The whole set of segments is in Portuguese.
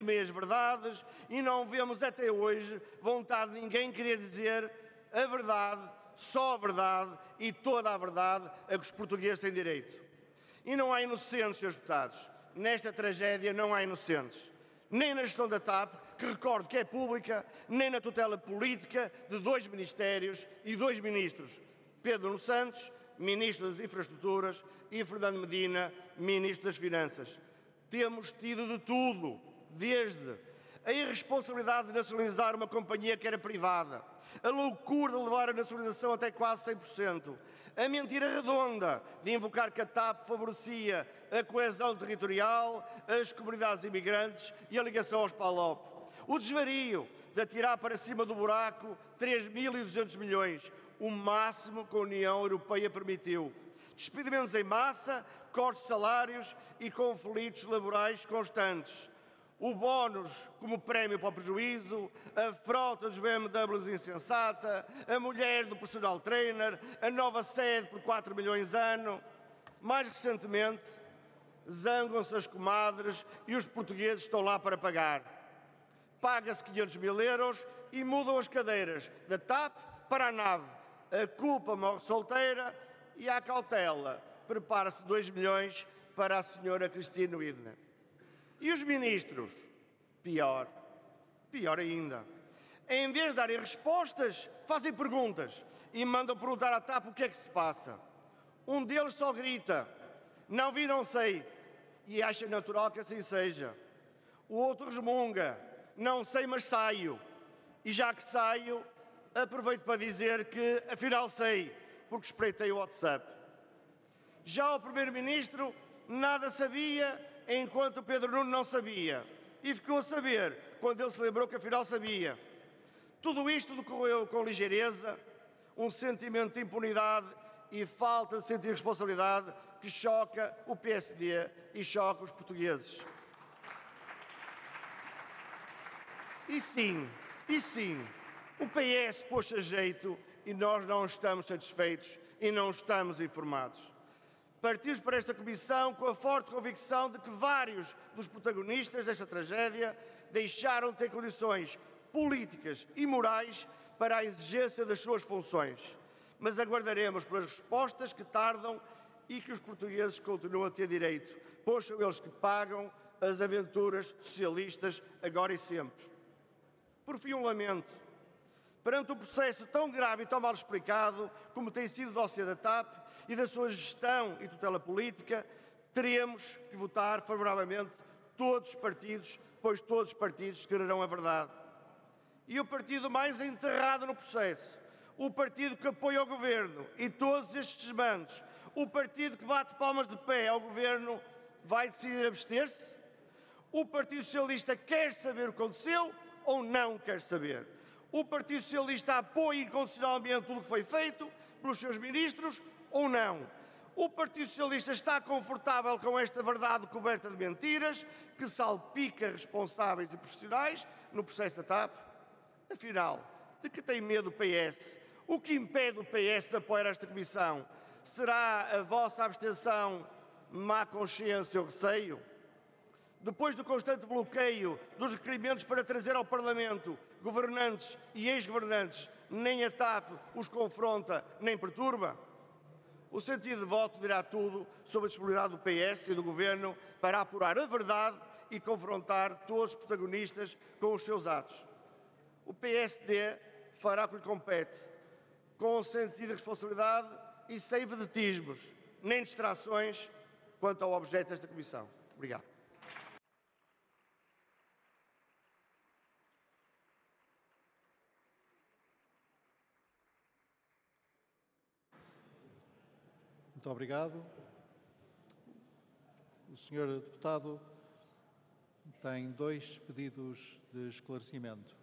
meias verdades e não vemos até hoje vontade de ninguém querer dizer a verdade, só a verdade e toda a verdade a que os portugueses têm direito. E não há inocentes, senhores deputados. Nesta tragédia não há inocentes. Nem na gestão da TAP, que recordo que é pública, nem na tutela política de 2 ministérios e 2 ministros. Pedro Nuno Santos, Ministro das Infraestruturas, e Fernando Medina, Ministro das Finanças. Temos tido de tudo, desde a irresponsabilidade de nacionalizar uma companhia que era privada, a loucura de levar a nacionalização até quase 100%, a mentira redonda de invocar que a TAP favorecia a coesão territorial, as comunidades imigrantes e a ligação aos PALOP, o desvario de atirar para cima do buraco 3.200 milhões, o máximo que a União Europeia permitiu, despedimentos em massa, cortes de salários e conflitos laborais constantes. O bónus como prémio para o prejuízo, a frota dos BMWs insensata, a mulher do personal trainer, a nova sede por 4 milhões ano. Mais recentemente, zangam-se as comadres e os portugueses estão lá para pagar. Paga-se 500 mil euros e mudam as cadeiras da TAP para a nave. A culpa morre solteira e à cautela prepara-se 2 milhões para a senhora Cristina Widner. E os ministros? Pior ainda. Em vez de darem respostas, fazem perguntas e mandam perguntar à TAP o que é que se passa. Um deles só grita, não vi, não sei, e acha natural que assim seja. O outro resmunga, não sei, mas saio. E já que saio, aproveito para dizer que afinal sei, porque espreitei o WhatsApp. Já o Primeiro-Ministro nada sabia, enquanto o Pedro Nuno não sabia. E ficou a saber quando ele se lembrou que afinal sabia. Tudo isto decorreu com ligeireza, um sentimento de impunidade e falta de sentir responsabilidade que choca o PSD e choca os portugueses. E sim, o PS pôs a jeito e nós não estamos satisfeitos e não estamos informados. Partimos para esta comissão com a forte convicção de que vários dos protagonistas desta tragédia deixaram de ter condições políticas e morais para a exigência das suas funções. Mas aguardaremos pelas respostas que tardam e que os portugueses continuam a ter direito, pois são eles que pagam as aventuras socialistas agora e sempre. Por fim, um lamento. Perante um processo tão grave e tão mal explicado como tem sido o dossiê da TAP e da sua gestão e tutela política, teremos que votar favoravelmente todos os partidos, pois todos os partidos quererão a verdade. E o partido mais enterrado no processo, o partido que apoia o Governo e todos estes desmandos, o partido que bate palmas de pé ao Governo, vai decidir abster-se? O Partido Socialista quer saber o que aconteceu ou não quer saber? O Partido Socialista apoia incondicionalmente tudo o que foi feito pelos seus ministros ou não? O Partido Socialista está confortável com esta verdade coberta de mentiras que salpica responsáveis e profissionais no processo da TAP? Afinal, de que tem medo o PS? O que impede o PS de apoiar esta comissão? Será a vossa abstenção, má consciência ou receio? Depois do constante bloqueio dos requerimentos para trazer ao Parlamento governantes e ex-governantes, nem a TAP os confronta nem perturba? O sentido de voto dirá tudo sobre a disponibilidade do PS e do Governo para apurar a verdade e confrontar todos os protagonistas com os seus atos. O PSD fará o que lhe compete, com um sentido de responsabilidade e sem vedetismos, nem distrações quanto ao objeto desta comissão. Obrigado. Muito obrigado. O senhor deputado tem 2 pedidos de esclarecimento.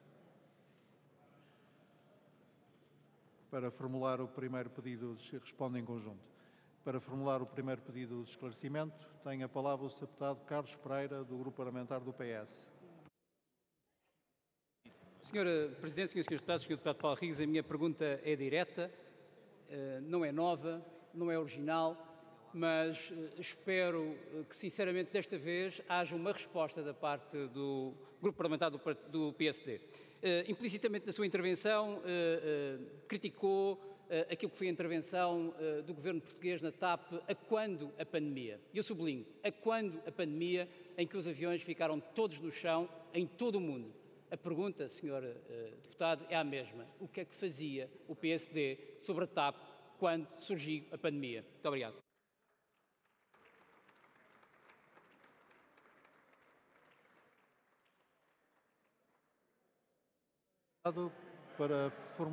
Para formular o primeiro pedido, responde em conjunto. Para formular o primeiro pedido de esclarecimento, tem a palavra o Sr. Deputado Carlos Pereira, do Grupo Parlamentar do PS. Senhora Presidente, Srs. Deputados, Sr. Deputado Paulo Rigues, a minha pergunta é direta, não é nova, não é original mas espero que, sinceramente, desta vez haja uma resposta da parte do Grupo Parlamentar do PSD. Implicitamente na sua intervenção, criticou aquilo que foi a intervenção do governo português na TAP a quando a pandemia. E eu sublinho, a quando a pandemia, em que os aviões ficaram todos no chão em todo o mundo. A pergunta, Sr. Deputado, é a mesma. O que é que fazia o PSD sobre a TAP quando surgiu a pandemia? Muito obrigado. Para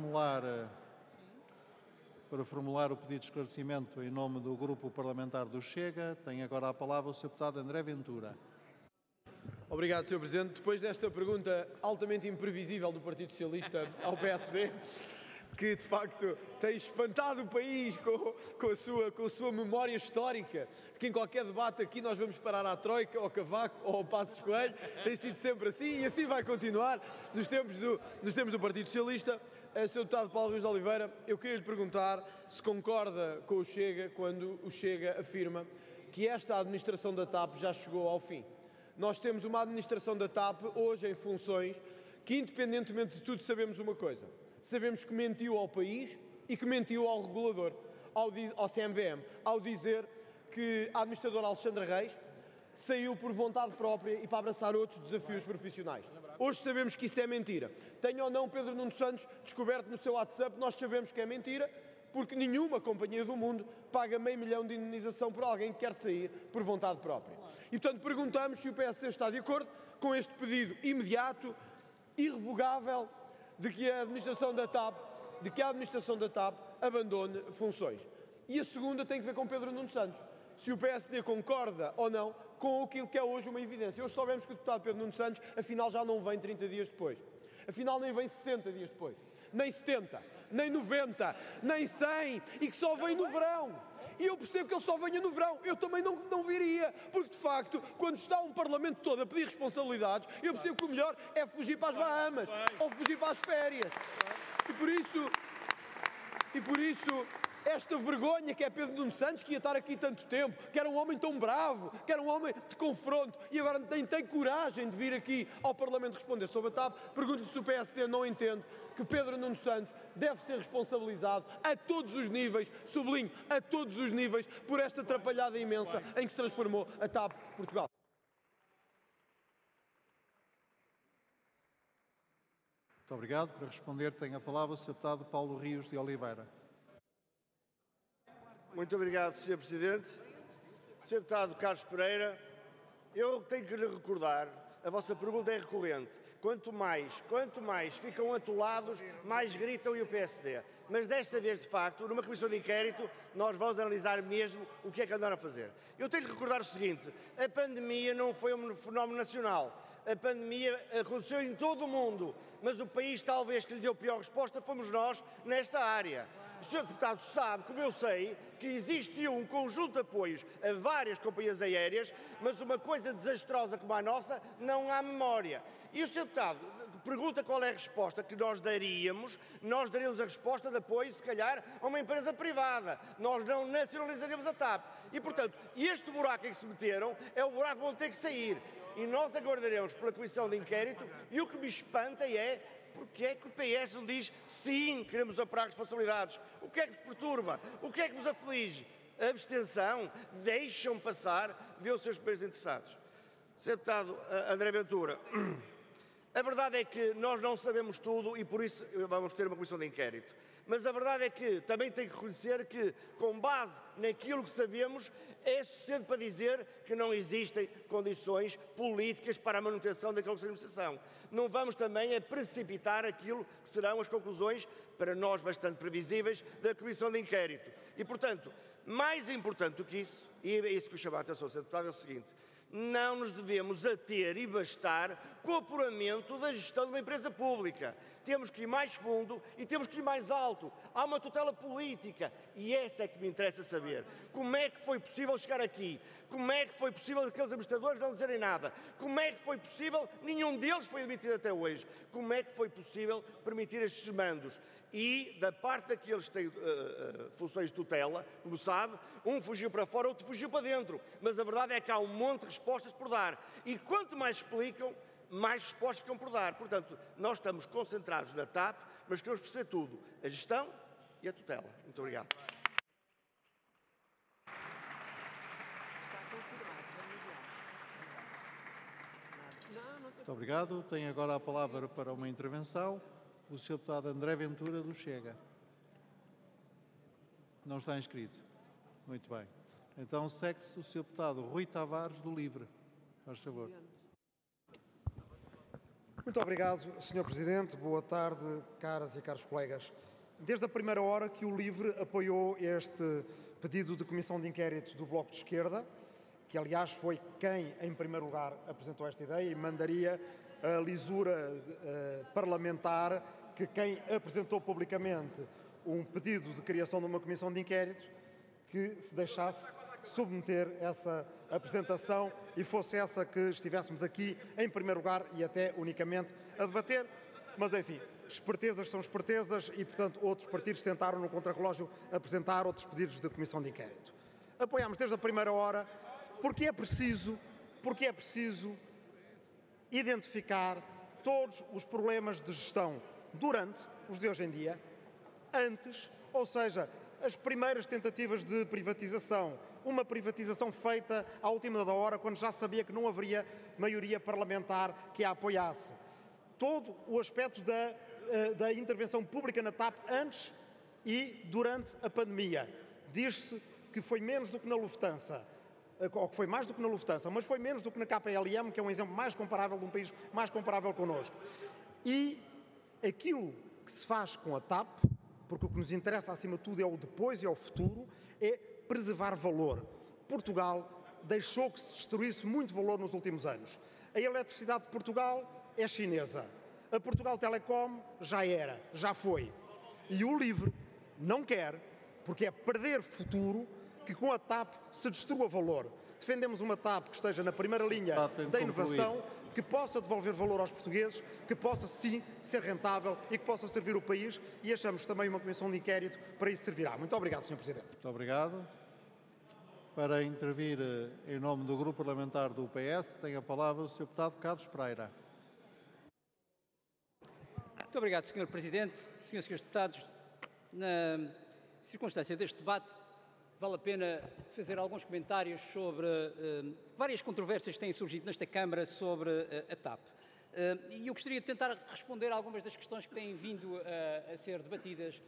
formular o pedido de esclarecimento em nome do Grupo Parlamentar do Chega, tem agora a palavra o Sr. Deputado André Ventura. Obrigado, Sr. Presidente. Depois desta pergunta altamente imprevisível do Partido Socialista ao PSD, que de facto tem espantado o país com a sua memória histórica, de que em qualquer debate aqui nós vamos parar à Troika, ao Cavaco ou ao Passos Coelho, tem sido sempre assim e assim vai continuar nos tempos do Partido Socialista. Sr. Deputado Paulo Rios de Oliveira, eu queria lhe perguntar se concorda com o Chega quando o Chega afirma que esta administração da TAP já chegou ao fim. Nós temos uma administração da TAP hoje em funções que, independentemente de tudo, sabemos uma coisa. Sabemos que mentiu ao país e que mentiu ao regulador, ao CMVM, ao dizer que a administradora Alexandra Reis saiu por vontade própria e para abraçar outros desafios profissionais. Hoje sabemos que isso é mentira. Tenha ou não Pedro Nuno Santos descoberto no seu WhatsApp, nós sabemos que é mentira, porque nenhuma companhia do mundo paga $500 mil de indenização por alguém que quer sair por vontade própria. E, portanto, perguntamos se o PSD está de acordo com este pedido imediato, irrevogável, de que a administração da TAP abandone funções. E a segunda tem que ver com Pedro Nuno Santos. Se o PSD concorda ou não com aquilo que é hoje uma evidência. Hoje sabemos que o deputado Pedro Nuno Santos, afinal, já não vem 30 dias depois. Afinal, nem vem 60 dias depois. Nem 70, nem 90, nem 100, e que só vem no verão. E eu percebo que ele só venha no verão. Eu também não viria, porque de facto, quando está um Parlamento todo a pedir responsabilidades, eu percebo que o melhor é fugir para as Bahamas, ou fugir para as férias. E por isso, esta vergonha que é Pedro Nuno Santos, que ia estar aqui tanto tempo, que era um homem tão bravo, que era um homem de confronto, e agora nem tem coragem de vir aqui ao Parlamento responder sobre a TAP, pergunto-lhe se o PSD não entende que Pedro Nuno Santos deve ser responsabilizado a todos os níveis, sublinho, a todos os níveis, por esta atrapalhada imensa em que se transformou a TAP Portugal. Muito obrigado. Para responder, tem a palavra o Sr. Deputado Paulo Rios de Oliveira. Muito obrigado, Sr. Presidente. Sr. Deputado Carlos Pereira, eu tenho que lhe recordar, a vossa pergunta é recorrente. Quanto mais ficam atolados, mais gritam e o PSD. Mas desta vez, de facto, numa comissão de inquérito, nós vamos analisar mesmo o que é que andaram a fazer. Eu tenho que recordar o seguinte, a pandemia não foi um fenómeno nacional. A pandemia aconteceu em todo o mundo, mas o país talvez que lhe deu pior resposta fomos nós nesta área. O Sr. Deputado sabe, como eu sei, que existe um conjunto de apoios a várias companhias aéreas, mas uma coisa desastrosa como a nossa, não há memória. E o Sr. Deputado pergunta qual é a resposta que nós daríamos a resposta de apoio, se calhar, a uma empresa privada. Nós não nacionalizaríamos a TAP. E, portanto, este buraco em que se meteram é o buraco que vão ter que sair. E nós aguardaremos pela comissão de inquérito, e o que me espanta é porque é que o PS não diz sim, queremos apurar responsabilidades. O que é que vos perturba? O que é que vos aflige? A abstenção? Deixam passar, vê os seus primeiros interessados. Sr. Deputado André Ventura, a verdade é que nós não sabemos tudo e por isso vamos ter uma comissão de inquérito. Mas a verdade é que também tenho que reconhecer que, com base naquilo que sabemos, é suficiente para dizer que não existem condições políticas para a manutenção daquela administração. Não vamos também a precipitar aquilo que serão as conclusões, para nós bastante previsíveis, da comissão de inquérito. E, portanto, mais importante do que isso, e é isso que eu chamo a atenção, Sr. Deputado, é o seguinte: não nos devemos ater e bastar com o apuramento da gestão de uma empresa pública. Temos que ir mais fundo e temos que ir mais alto. Há uma tutela política e essa é que me interessa saber. Como é que foi possível chegar aqui? Como é que foi possível aqueles administradores não dizerem nada? Como é que foi possível? Nenhum deles foi admitido até hoje. Como é que foi possível permitir estes desmandos? e da parte daqueles que têm funções de tutela, como sabe, um fugiu para fora, outro fugiu para dentro. Mas a verdade é que há um monte de respostas por dar. E quanto mais explicam, mais respostas ficam por dar. Portanto, nós estamos concentrados na TAP, mas queremos perceber tudo, a gestão e a tutela. Muito obrigado. Muito obrigado. Tem agora a palavra para uma intervenção o Sr. Deputado André Ventura, do Chega. Não está inscrito. Muito bem. Então segue-se o Sr. Deputado Rui Tavares, do LIVRE. Faz favor. Muito obrigado, Sr. Presidente. Boa tarde, caras e caros colegas. Desde a primeira hora que o LIVRE apoiou este pedido de comissão de inquérito do Bloco de Esquerda, que aliás foi quem, em primeiro lugar, apresentou esta ideia e mandaria a lisura parlamentar que quem apresentou publicamente um pedido de criação de uma comissão de inquérito que se deixasse submeter essa apresentação e fosse essa que estivéssemos aqui em primeiro lugar e até unicamente a debater. Mas, enfim, espertezas são espertezas e, portanto, outros partidos tentaram no contrarrelógio apresentar outros pedidos de comissão de inquérito. Apoiámos desde a primeira hora porque é preciso identificar todos os problemas de gestão durante os de hoje em dia, antes, ou seja, as primeiras tentativas de privatização, uma privatização feita à última da hora, quando já sabia que não haveria maioria parlamentar que a apoiasse. Todo o aspecto da intervenção pública na TAP antes e durante a pandemia. Diz-se que foi menos do que na Lufthansa, ou que foi mais do que na Lufthansa, mas foi menos do que na KPLM, que é um exemplo mais comparável de um país mais comparável connosco. E aquilo que se faz com a TAP, porque o que nos interessa acima de tudo é o depois e é o futuro, é preservar valor. Portugal deixou que se destruísse muito valor nos últimos anos. A eletricidade de Portugal é chinesa. A Portugal Telecom já era, já foi. E o LIVRE não quer, porque é perder futuro, que com a TAP se destrua valor. Defendemos uma TAP que esteja na primeira linha da inovação, que possa devolver valor aos portugueses, que possa, sim, ser rentável e que possa servir o país, e achamos que também uma comissão de inquérito para isso servirá. Muito obrigado, Sr. Presidente. Muito obrigado. Para intervir em nome do Grupo Parlamentar do PS, tem a palavra o Sr. Deputado Carlos Pereira. Muito obrigado, Sr. Presidente. Senhoras e senhores deputados, na circunstância deste debate, vale a pena fazer alguns comentários sobre várias controvérsias que têm surgido nesta Câmara sobre a TAP. E eu gostaria de tentar responder a algumas das questões que têm vindo a ser debatidas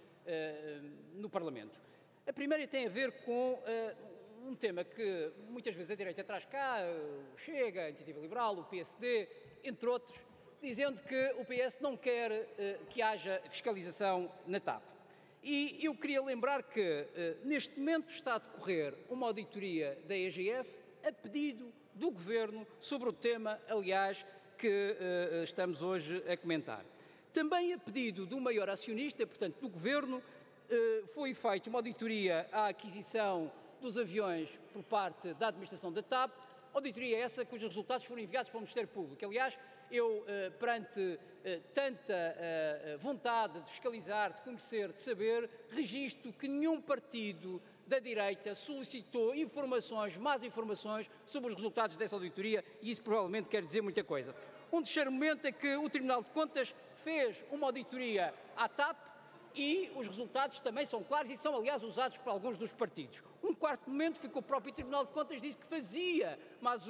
no Parlamento. A primeira tem a ver com um tema que muitas vezes a direita traz cá, o Chega, a Iniciativa Liberal, o PSD, entre outros, dizendo que o PS não quer que haja fiscalização na TAP. E eu queria lembrar que, neste momento, está a decorrer uma auditoria da EGF a pedido do Governo sobre o tema, aliás, que estamos hoje a comentar. Também a pedido do maior acionista, portanto, do Governo, foi feita uma auditoria à aquisição dos aviões por parte da administração da TAP, auditoria essa cujos resultados foram enviados para o Ministério Público. Aliás, eu, perante tanta vontade de fiscalizar, de conhecer, de saber, registro que nenhum partido da direita solicitou informações, más informações, sobre os resultados dessa auditoria, e isso provavelmente quer dizer muita coisa. Um terceiro momento é que o Tribunal de Contas fez uma auditoria à TAP e os resultados também são claros e são, aliás, usados por alguns dos partidos. Um quarto momento foi que o próprio Tribunal de Contas disse que faria mais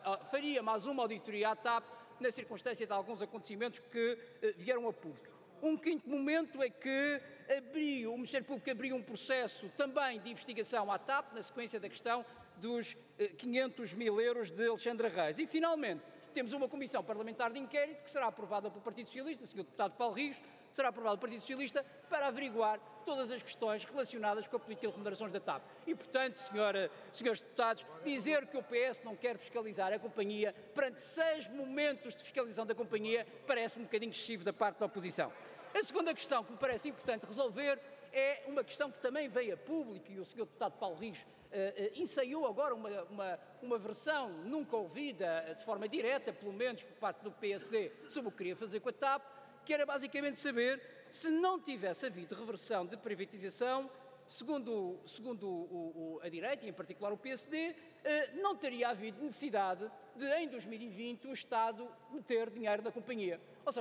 uma auditoria à TAP na circunstância de alguns acontecimentos que vieram a público. Um quinto momento é que o Ministério Público abriu um processo também de investigação à TAP, na sequência da questão dos 500 mil euros de Alexandre Reis. E, finalmente, temos uma comissão parlamentar de inquérito que será aprovada pelo Partido Socialista, o Sr. Deputado Paulo Rios, será aprovado pelo Partido Socialista para averiguar todas as questões relacionadas com a política de remunerações da TAP. E, portanto, senhores deputados, dizer que o PS não quer fiscalizar a companhia perante 6 momentos de fiscalização da companhia parece-me um bocadinho excessivo da parte da oposição. A segunda questão que me parece importante resolver é uma questão que também veio a público e o Sr. Deputado Paulo Rios ensaiou agora uma versão nunca ouvida de forma direta, pelo menos por parte do PSD, sobre o que queria fazer com a TAP, que era basicamente saber se não tivesse havido reversão de privatização, segundo a direita, e em particular o PSD, não teria havido necessidade de, em 2020, o Estado meter dinheiro na companhia. Ou seja,